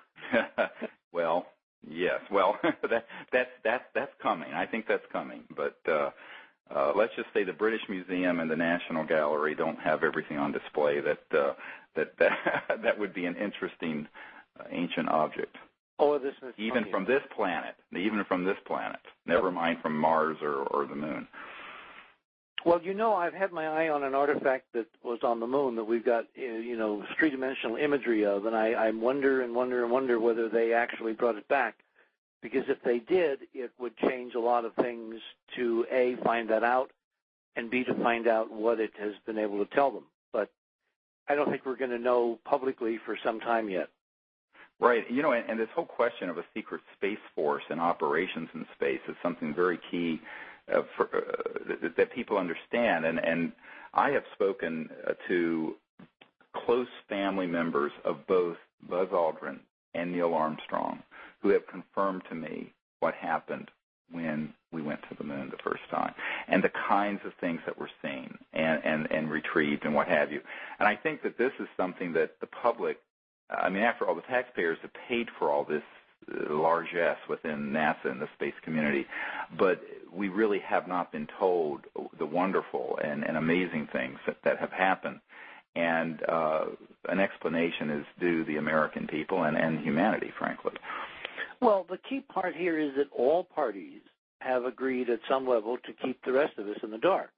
Well, yes. Well, that, that's that's that's coming. I think that's coming. But uh, uh, let's just say the British Museum and the National Gallery don't have everything on display that uh, that, that that would be an interesting uh, ancient object. Oh, this is even okay. from this planet, even from this planet. Never mind from Mars or, or the Moon. Well, you know, I've had my eye on an artifact that was on the Moon that we've got, you know, three-dimensional imagery of, and I, I wonder and wonder and wonder whether they actually brought it back. Because if they did, it would change a lot of things to, A, find that out, and B, to find out what it has been able to tell them. But I don't think we're going to know publicly for some time yet. Right. You know, and, and this whole question of a secret space force and operations in space is something very key uh, for, uh, that people understand. And, and I have spoken uh, to close family members of both Buzz Aldrin and Neil Armstrong who have confirmed to me what happened when we went to the moon the first time, and the kinds of things that we're seeing and, and, and retrieved and what have you. And I think that this is something that the public, I mean, after all, the taxpayers have paid for all this uh, largesse within NASA and the space community, but we really have not been told the wonderful and, and amazing things that, that have happened. And uh, an explanation is due the American people and, and humanity, frankly. Well, the key part here is that all parties have agreed at some level to keep the rest of us in the dark.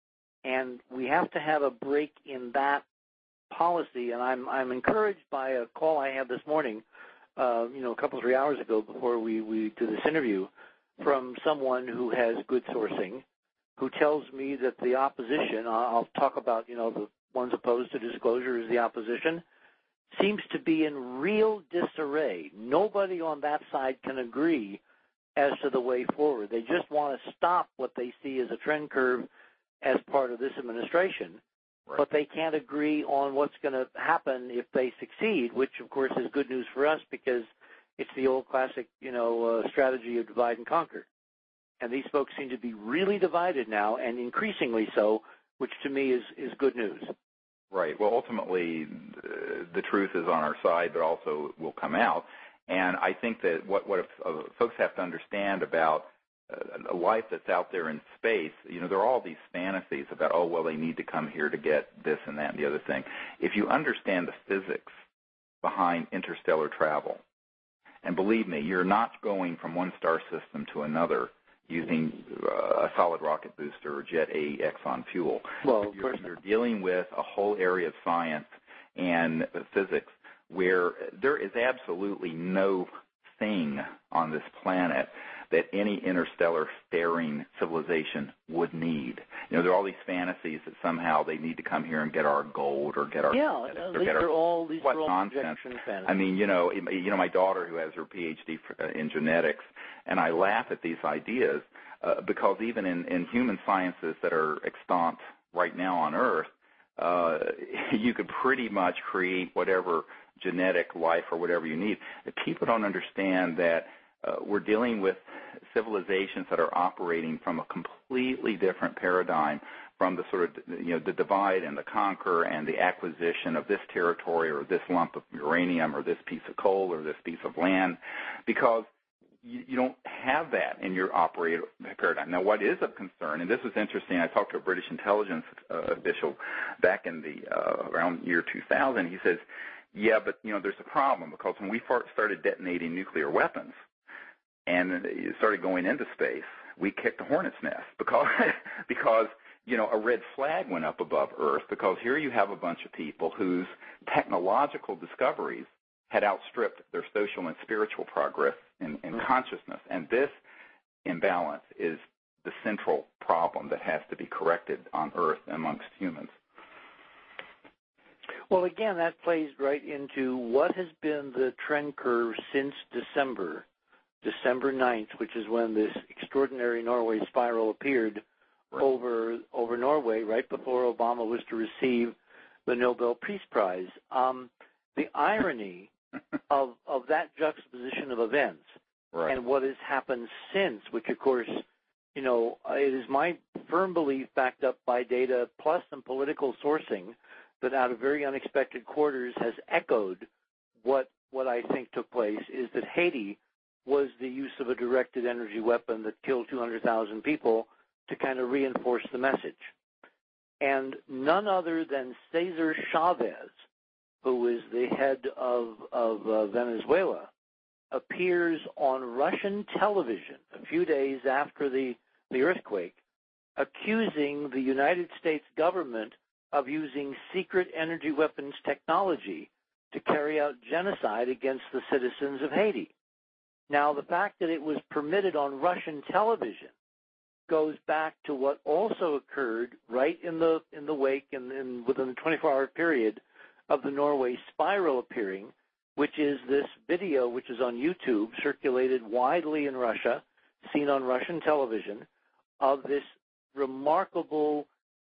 And we have to have a break in that policy. And I'm I'm encouraged by a call I had this morning, uh, you know, a couple, three hours ago before we, we did this interview, from someone who has good sourcing, who tells me that the opposition, I'll talk about, you know, the ones opposed to disclosure is the opposition, seems to be in real disarray. Nobody on that side can agree as to the way forward. They just want to stop what they see as a trend curve as part of this administration, right. But they can't agree on what's going to happen if they succeed, which, of course, is good news for us because it's the old classic, you know, uh, strategy of divide and conquer. And these folks seem to be really divided now, and increasingly so, which to me is, is good news. Right. Well, ultimately, uh, the truth is on our side, but also will come out. And I think that what, what if, uh, folks have to understand about uh, a life that's out there in space, you know, there are all these fantasies about, oh, well, they need to come here to get this and that and the other thing. If you understand the physics behind interstellar travel, and believe me, you're not going from one star system to another using uh, a solid rocket booster or Jet A Exxon fuel. Well, you're, you're dealing with a whole area of science and physics where there is absolutely no thing on this planet that any interstellar faring civilization would need. You know, there are all these fantasies that somehow they need to come here and get our gold or get our yeah. Or these get are our, all these what are all nonsense. fantasies. I mean, you know, you know, my daughter who has her P H D in genetics, and I laugh at these ideas uh, because even in, in human sciences that are extant right now on Earth, uh, you could pretty much create whatever genetic life or whatever you need. People don't understand that uh, we're dealing with civilizations that are operating from a completely different paradigm from the sort of, you know, the divide and the conquer and the acquisition of this territory or this lump of uranium or this piece of coal or this piece of land, because you, you don't have that in your operator paradigm. Now, what is of concern, and this was interesting, I talked to a British intelligence uh, official back in the uh, around year two thousand. He says, yeah, but, you know, there's a problem because when we started detonating nuclear weapons and it started going into space, we kicked a hornet's nest because because you know, a red flag went up above Earth because here you have a bunch of people whose technological discoveries had outstripped their social and spiritual progress in, in consciousness. And this imbalance is the central problem that has to be corrected on Earth amongst humans. Well, again, that plays right into what has been the trend curve since December, December ninth, which is when this extraordinary Norway spiral appeared right. over over Norway, right before Obama was to receive the Nobel Peace Prize. Um, the irony of of that juxtaposition of events right. and what has happened since, which, of course, you know, it is my firm belief, backed up by data plus some political sourcing, that out of very unexpected quarters has echoed what what I think took place, is that Haiti was the use of a directed energy weapon that killed two hundred thousand people to kind of reinforce the message. And none other than Cesar Chavez, who is the head of, of uh, Venezuela, appears on Russian television a few days after the, the earthquake, accusing the United States government of using secret energy weapons technology to carry out genocide against the citizens of Haiti. Now, the fact that it was permitted on Russian television goes back to what also occurred right in the in the wake and in, within the twenty-four hour period of the Norway spiral appearing, which is this video which is on YouTube, circulated widely in Russia, seen on Russian television, of this remarkable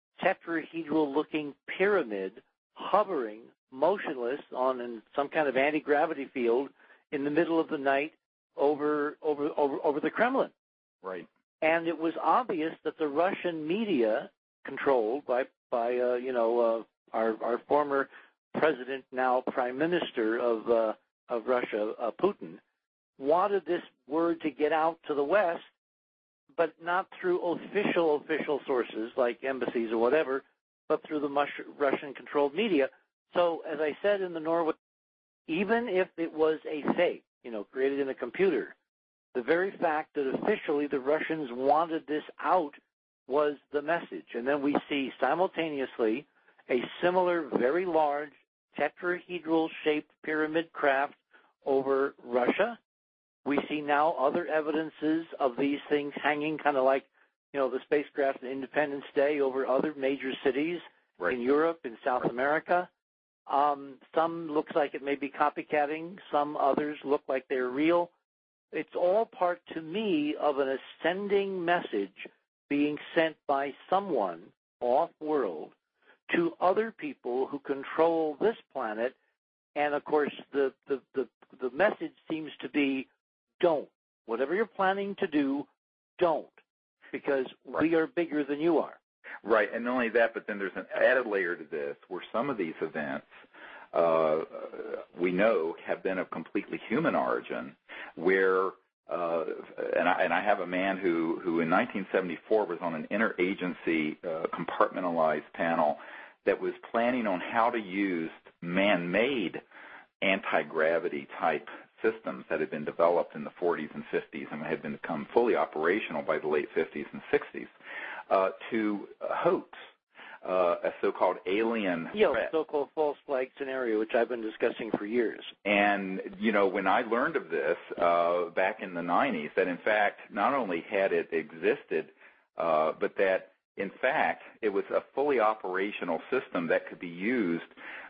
tetrahedral-looking pyramid hovering, motionless, on in some kind of anti-gravity field in the middle of the night over over over, over the Kremlin. Right. And it was obvious that the Russian media, controlled by by uh, you know uh, our our former president, now prime minister of uh, of Russia, uh, Putin, wanted this word to get out to the West, but not through official official sources like embassies or whatever, but through the mush- Russian-controlled media. So, as I said in the Norway, even if it was a fake, you know, created in a computer, the very fact that officially the Russians wanted this out was the message. And then we see simultaneously a similar, very large, tetrahedral-shaped pyramid craft over Russia. We see now other evidences of these things hanging kind of like, you know, the spacecraft in Independence Day over other major cities right. in Europe, in South America. Um, some looks like it may be copycatting. Some others look like they're real. It's all part, to me, of an ascending message being sent by someone off-world to other people who control this planet. And, of course, the, the, the, the message seems to be, don't. Whatever you're planning to do, don't, because right. we are bigger than you are. Right, and not only that, but then there's an added layer to this where some of these events uh, we know have been of completely human origin, where, uh, and, I, and I have a man who, who in nineteen seventy-four was on an interagency uh, compartmentalized panel that was planning on how to use man-made anti-gravity type systems that had been developed in the forties and fifties and had been become fully operational by the late fifties and sixties uh, to hoax uh, a so-called alien yeah, threat. so-called false flag scenario, which I've been discussing for years. And, you know, when I learned of this uh, back in the nineties, that in fact not only had it existed, uh, but that in fact it was a fully operational system that could be used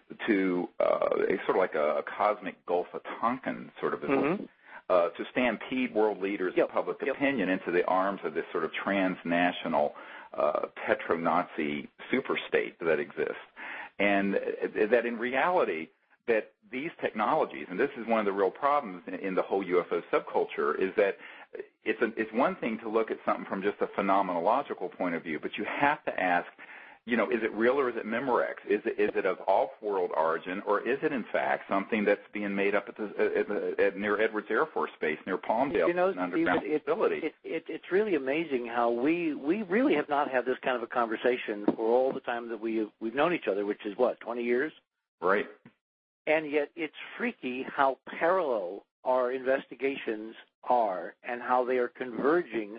to uh, sort of like a, a cosmic Gulf of Tonkin sort of mm-hmm. uh, to stampede world leaders yep. of public yep. opinion into the arms of this sort of transnational uh, petro-Nazi superstate that exists. And uh, that in reality, that these technologies, and this is one of the real problems in, in the whole U F O subculture, is that it's, a, it's one thing to look at something from just a phenomenological point of view, but you have to ask, you know, is it real or is it Memorex? Is it, is it of off-world origin, or is it in fact something that's being made up at the, at the, at near Edwards Air Force Base, near Palmdale, you know, an underground Steve, it, facility? It, it, it's really amazing how we we really have not had this kind of a conversation for all the time that we have, we've known each other, which is what, twenty years? Right. And yet it's freaky how parallel our investigations are and how they are converging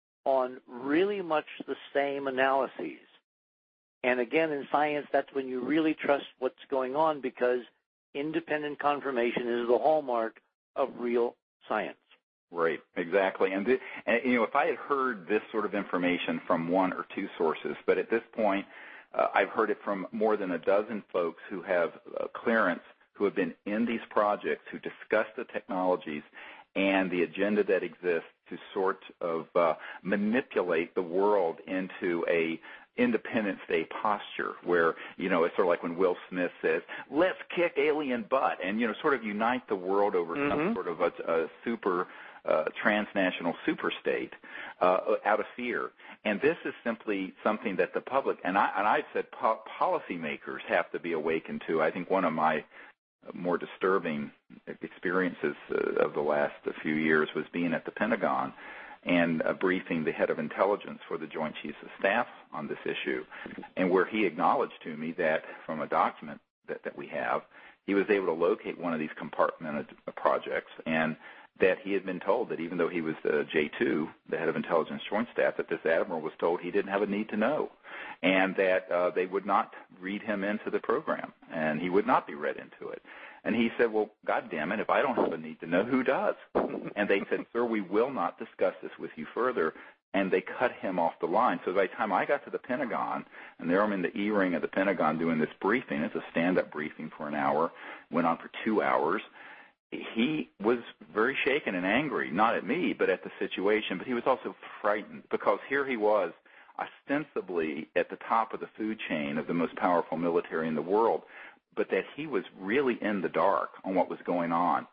on really much the same analyses. And again, in science, that's when you really trust what's going on, because independent confirmation is the hallmark of real science. Right, exactly. And, th- and you know, if I had heard this sort of information from one or two sources, but at this point, uh, I've heard it from more than a dozen folks who have uh, clearance, who have been in these projects, who discuss the technologies and the agenda that exists to sort of uh, manipulate the world into a Independence Day posture where, you know, it's sort of like when Will Smith says, let's kick alien butt, and, you know, sort of unite the world over mm-hmm. some sort of a, a super uh, transnational super state uh, out of fear. And this is simply something that the public, and, I, and I've said po- policymakers have to be awakened to. I think one of my more disturbing experiences uh, of the last few years was being at the Pentagon and uh, briefing the head of intelligence for the Joint Chiefs of Staff on this issue, and where he acknowledged to me that from a document that, that we have, he was able to locate one of these compartmented projects, and that he had been told that even though he was the J two, the head of intelligence Joint Staff, that this admiral was told he didn't have a need to know, and that uh, they would not read him into the program, and he would not be read into it. And he said, well, God damn it, if I don't have a need to know, who does? And they said, sir, we will not discuss this with you further. And they cut him off the line. So by the time I got to the Pentagon, and there I'm in the E-ring of the Pentagon doing this briefing, it's a stand-up briefing for an hour, went on for two hours, he was very shaken and angry, not at me, but at the situation. But he was also frightened because here he was, ostensibly at the top of the food chain of the most powerful military in the world, but that he was really in the dark on what was going on.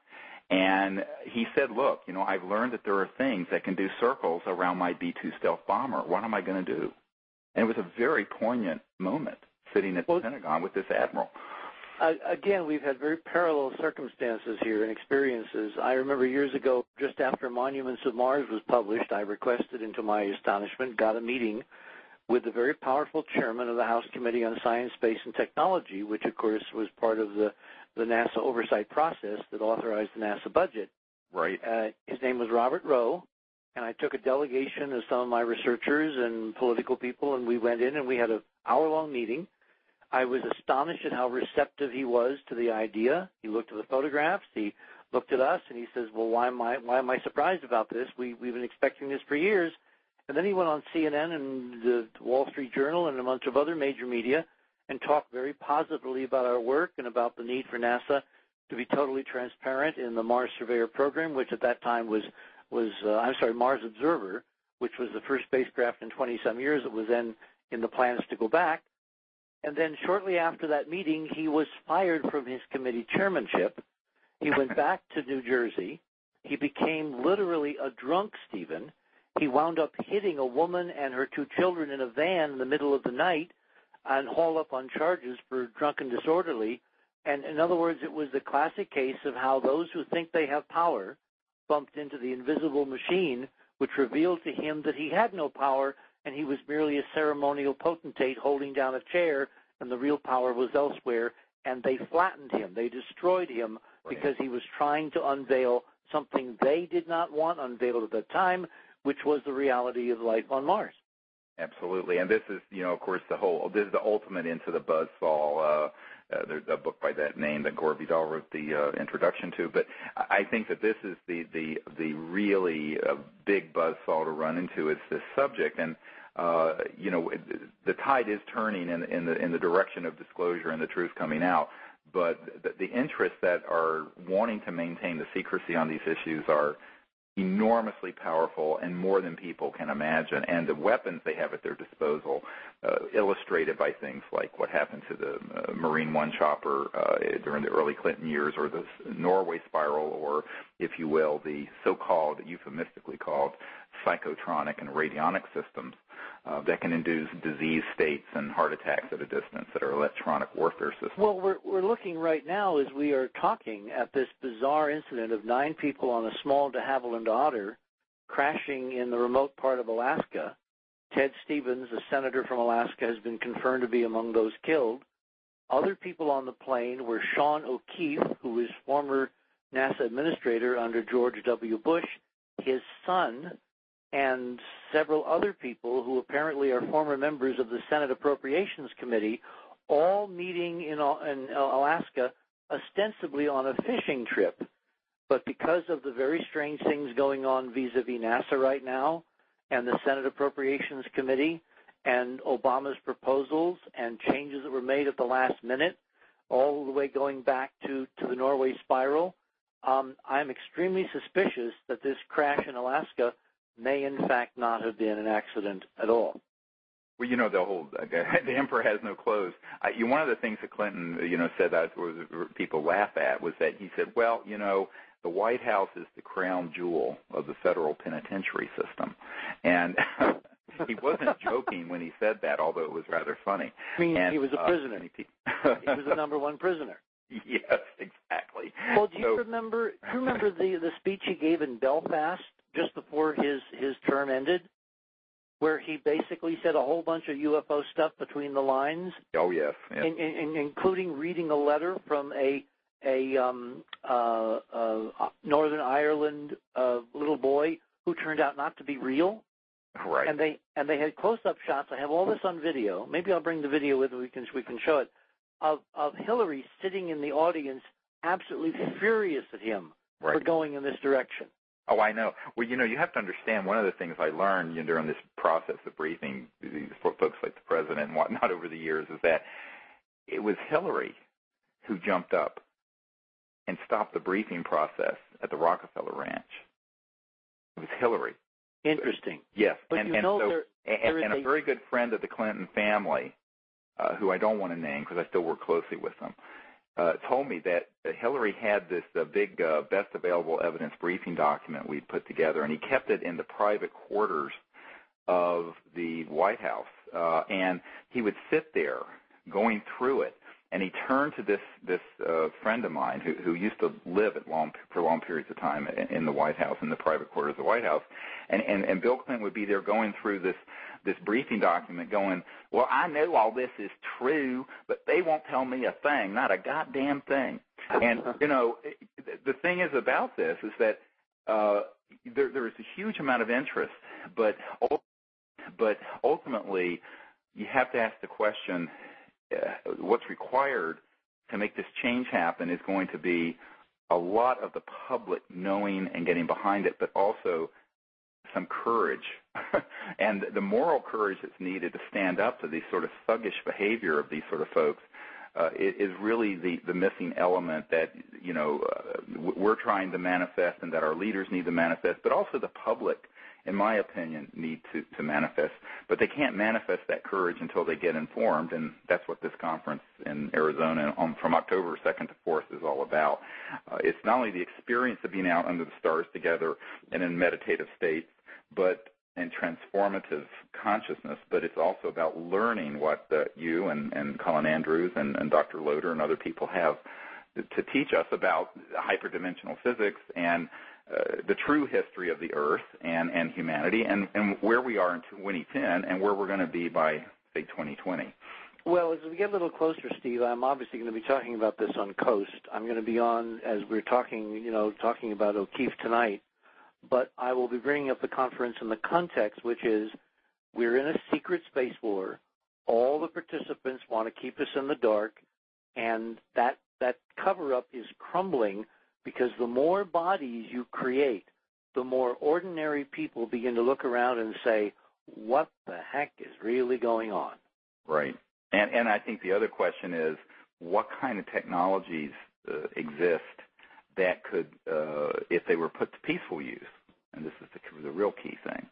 And he said, look, you know, I've learned that there are things that can do circles around my B two stealth bomber. What am I going to do? And it was a very poignant moment sitting at the well, Pentagon with this admiral. Uh, again, we've had very parallel circumstances here and experiences. I remember years ago, just after Monuments of Mars was published, I requested, and to my astonishment, got a meeting with the very powerful chairman of the House Committee on Science, Space, and Technology, which, of course, was part of the, the NASA oversight process that authorized the NASA budget. Right. Uh, his name was Robert Rowe, and I took a delegation of some of my researchers and political people, and we went in and we had an hour-long meeting. I was astonished at how receptive he was to the idea. He looked at the photographs, he looked at us, and he says, well, why am I, why am I surprised about this? We, we've been expecting this for years. And then he went on C N N and the Wall Street Journal and a bunch of other major media and talked very positively about our work and about the need for NASA to be totally transparent in the Mars Surveyor program, which at that time was, was uh, I'm sorry, Mars Observer, which was the first spacecraft in twenty-some years that was then in the plans to go back. And then shortly after that meeting, he was fired from his committee chairmanship. He went back to New Jersey. He became literally a drunk, Stephen. He wound up hitting a woman and her two children in a van in the middle of the night and hauled up on charges for drunken disorderly. And in other words, it was the classic case of how those who think they have power bumped into the invisible machine, which revealed to him that he had no power and he was merely a ceremonial potentate holding down a chair, and the real power was elsewhere, and they flattened him. They destroyed him right. because he was trying to unveil something they did not want unveiled at the time, which was the reality of life on Mars. Absolutely, and this is, you know, of course, the whole, this is the ultimate into the buzzsaw. Uh, uh, there's a book by that name that Gore Vidal wrote the uh, introduction to, but I think that this is the the the really uh, big buzzsaw to run into is this subject, and uh, you know, the tide is turning in, in the in the direction of disclosure and the truth coming out. But the, the interests that are wanting to maintain the secrecy on these issues are enormously powerful and more than people can imagine, and the weapons they have at their disposal, uh, illustrated by things like what happened to the uh, Marine One chopper uh, during the early Clinton years, or the Norway spiral, or, if you will, the so-called, euphemistically called, psychotronic and radionic systems uh, that can induce disease states and heart attacks at a distance that are electronic warfare systems. Well, we're, we're looking right now as we are talking at this bizarre incident of nine people on a small de Havilland Otter crashing in the remote part of Alaska. Ted Stevens, a senator from Alaska, has been confirmed to be among those killed. Other people on the plane were Sean O'Keefe, who was former NASA administrator under George W. Bush, his son, and several other people who apparently are former members of the Senate Appropriations Committee, all meeting in, in Alaska ostensibly on a fishing trip. But because of the very strange things going on vis-a-vis NASA right now and the Senate Appropriations Committee and Obama's proposals and changes that were made at the last minute, all the way going back to, to the Norway spiral, um, I'm extremely suspicious that this crash in Alaska may in fact not have been an accident at all. Well, you know, the whole the emperor has no clothes. I, you, one of the things that Clinton, you know, said that was, people laugh at was that he said, well, you know, the White House is the crown jewel of the federal penitentiary system, and he wasn't joking when he said that, although it was rather funny. I mean, and, he was a prisoner. Uh, he was the number one prisoner. Yes, exactly. Well, do you so, remember? Do you remember the the speech he gave in Belfast just before his his term ended, where he basically said a whole bunch of U F O stuff between the lines? Oh yes, yes. In, in, including reading a letter from a a um, uh, uh, Northern Ireland uh, little boy who turned out not to be real. Right. And they and they had close-up shots. I have all this on video. Maybe I'll bring the video with me. We can we can show it of of Hillary sitting in the audience, absolutely furious at him right. for going in this direction. Oh, I know. Well, you know, you have to understand one of the things I learned you know, during this process of briefing these folks like the president and whatnot over the years is that it was Hillary who jumped up and stopped the briefing process at the Rockefeller Ranch. It was Hillary. Interesting. Yes, but and, you and know so there, and, there and a, a very good friend of the Clinton family, uh, who I don't want to name because I still work closely with them, uh, told me that Hillary had this uh, big uh, best available evidence briefing document we put together, and he kept it in the private quarters of the White House, uh, and he would sit there going through it. And he turned to this this uh, friend of mine who, who used to live at long for long periods of time in, in the White House, in the private quarters of the White House, and, and, and Bill Clinton would be there going through this this briefing document, going, "Well, I know all this is true, but they won't tell me a thing, not a goddamn thing." And you know, the thing is about this is that uh, there there is a huge amount of interest, but but ultimately, you have to ask the question. Uh, what's required to make this change happen is going to be a lot of the public knowing and getting behind it, but also some courage and the moral courage that's needed to stand up to these sort of thuggish behavior of these sort of folks uh, is really the, the missing element that, you know, uh, we're trying to manifest and that our leaders need to manifest, but also the public, in my opinion, need to, to manifest. But they can't manifest that courage until they get informed, and that's what this conference in Arizona on, from October second to fourth is all about. Uh, it's not only the experience of being out under the stars together and in meditative states, but in transformative consciousness, but it's also about learning what uh, you and, and Colin Andrews and, and Doctor Loader and other people have to teach us about hyperdimensional physics and Uh, the true history of the Earth and, and humanity, and, and where we are in twenty ten and where we're going to be by, say, twenty twenty. Well, as we get a little closer, Steve, I'm obviously going to be talking about this on Coast. I'm going to be on, as we're talking, you know, talking about O'Keefe tonight, but I will be bringing up the conference in the context, which is we're in a secret space war. All the participants want to keep us in the dark, and that that cover-up is crumbling because the more bodies you create, the more ordinary people begin to look around and say, what the heck is really going on? Right. And, and I think the other question is, what kind of technologies uh, exist that could, uh, if they were put to peaceful use, and this is the, the real key thing,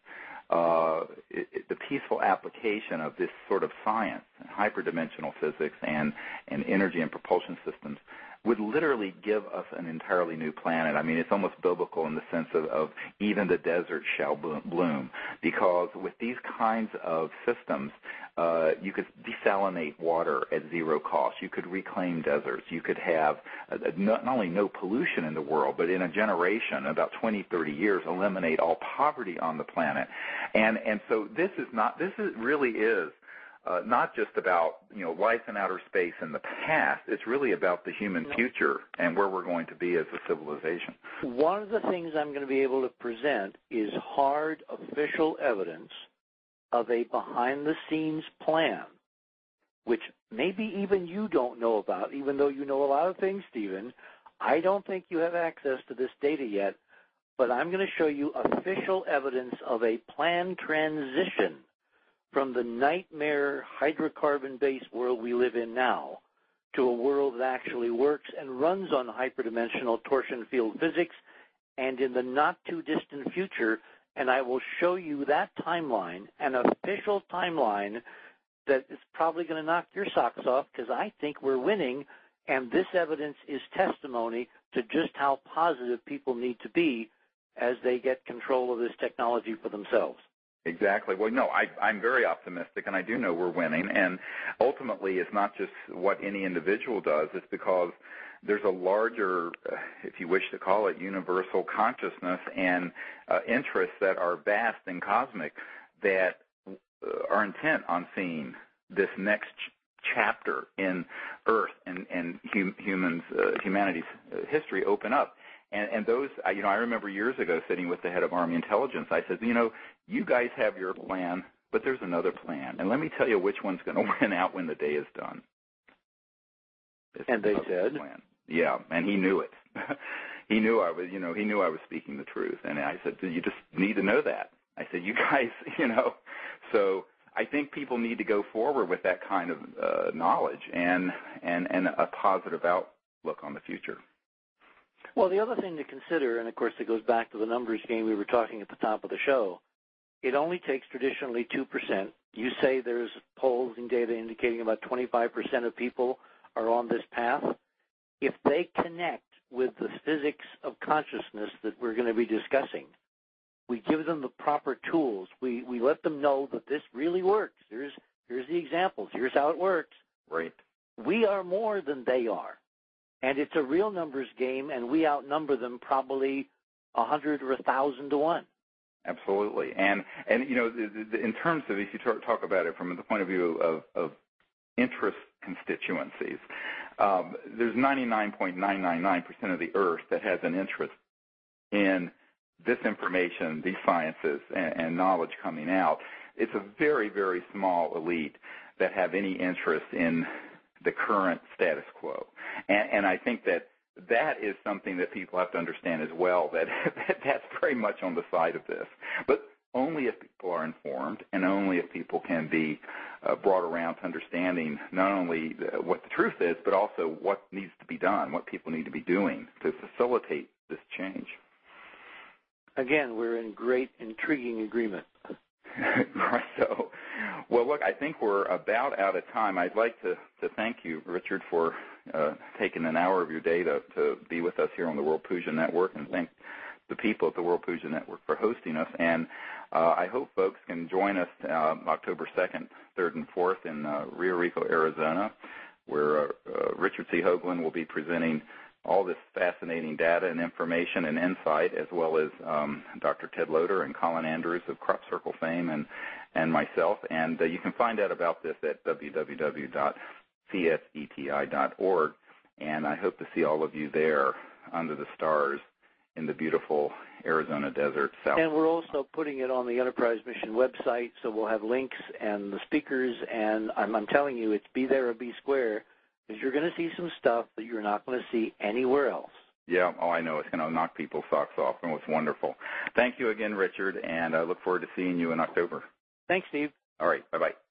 uh, it, it, the peaceful application of this sort of science, hyperdimensional physics and, and energy and propulsion systems, would literally give us an entirely new planet. I mean, it's almost biblical in the sense of, of even the desert shall bloom, because with these kinds of systems, uh, you could desalinate water at zero cost. You could reclaim deserts. You could have uh, not only no pollution in the world, but in a generation, about twenty, thirty years, eliminate all poverty on the planet. And and so this is not, this is, really is Uh, not just about, you know, life in outer space in the past. It's really about the human future and where we're going to be as a civilization. One of the things I'm going to be able to present is hard official evidence of a behind-the-scenes plan, which maybe even you don't know about, even though you know a lot of things, Stephen. I don't think you have access to this data yet, but I'm going to show you official evidence of a planned transition from the nightmare hydrocarbon-based world we live in now to a world that actually works and runs on hyperdimensional torsion field physics, and in the not-too-distant future, and I will show you that timeline, an official timeline that is probably going to knock your socks off, because I think we're winning, and this evidence is testimony to just how positive people need to be as they get control of this technology for themselves. Exactly. Well, no, I, I'm very optimistic, and I do know we're winning. And ultimately, it's not just what any individual does. It's because there's a larger, if you wish to call it, universal consciousness and uh, interests that are vast and cosmic that uh, are intent on seeing this next ch- chapter in Earth and, and hum, humans, uh, humanity's uh, history open up. And, and those, you know, I remember years ago sitting with the head of Army Intelligence. I said, you know, you guys have your plan, but there's another plan. And let me tell you which one's going to win out when the day is done. It's and they said? Plan. Yeah, and he knew it. he knew I was, you know, he knew I was speaking the truth. And I said, you just need to know that. I said, you guys, you know, so I think people need to go forward with that kind of uh, knowledge and, and, and a positive outlook on the future. Well, the other thing to consider, and of course it goes back to the numbers game we were talking at the top of the show, it only takes traditionally two percent. You say there's polling data indicating about twenty-five percent of people are on this path. If they connect with the physics of consciousness that we're going to be discussing, we give them the proper tools. We we let them know that this really works. Here's here's the examples. Here's how it works. Right. We are more than they are. And it's a real numbers game, and we outnumber them probably a hundred or a thousand to one. Absolutely. And, and you know, the, the, in terms of, if you talk, talk about it from the point of view of, of interest constituencies, um, there's ninety-nine point nine nine nine percent of the Earth that has an interest in this information, these sciences, and, and knowledge coming out. It's a very, very small elite that have any interest in the current status quo. And, and I think that that is something that people have to understand as well, that, that that's very much on the side of this. But only if people are informed and only if people can be uh, brought around to understanding not only the, what the truth is, but also what needs to be done, what people need to be doing to facilitate this change. Again, we're in great, intriguing agreement. Right. So, well, look, I think we're about out of time. I'd like to, to thank you, Richard, for uh, taking an hour of your day to, to be with us here on the World Puja Network, and thank the people at the World Puja Network for hosting us. And uh, I hope folks can join us uh, October second, third, and fourth in uh, Rio Rico, Arizona, where uh, uh, Richard C. Hoagland will be presenting all this fascinating data and information and insight, as well as um, Doctor Ted Loder and Colin Andrews of Crop Circle fame, and, and myself. And uh, you can find out about this at w w w dot c s e t i dot org. And I hope to see all of you there under the stars in the beautiful Arizona desert. South. And we're also putting it on the Enterprise Mission website, so we'll have links and the speakers. And I'm, I'm telling you, it's be there or be square, because you're going to see some stuff that you're not going to see anywhere else. Yeah, oh, I know. It's going to knock people's socks off, and it's wonderful. Thank you again, Richard, and I look forward to seeing you in October. Thanks, Steve. All right, bye-bye.